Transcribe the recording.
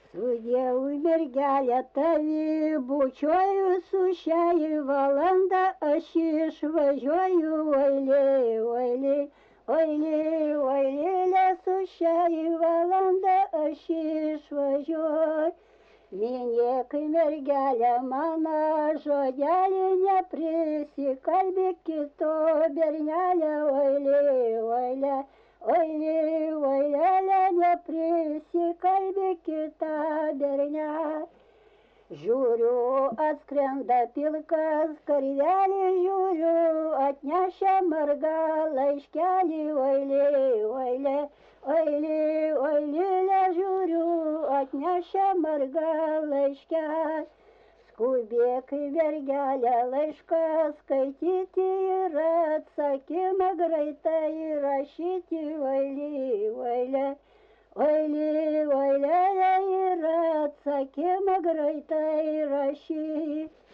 Sudėjau mergelę tavį, bučiuoju su šiai valanda, aš išvažiuoju, oilė, oilė, oilė, oilėlė, su šiai valanda aš išvažiuoju. Minėkai mergelė mano, žodelį neprisikalbė kito bernelė, oilė, oilė. Oilė, oilėlė, neprisikalbė kitą bernelę. Žiūriu, atskrenda pilkas karvelė, žiūriu, atnešė margą laiškelį, oilė, oilė, oilė, oilėlė, žiūriu, atnešė margą laiškelį. Skubėk mergelė laišką skaityti ir atsakymą greitai rašyti, oilė, oilė, oilė, oilėlė, ir atsakymą greitai rašyti.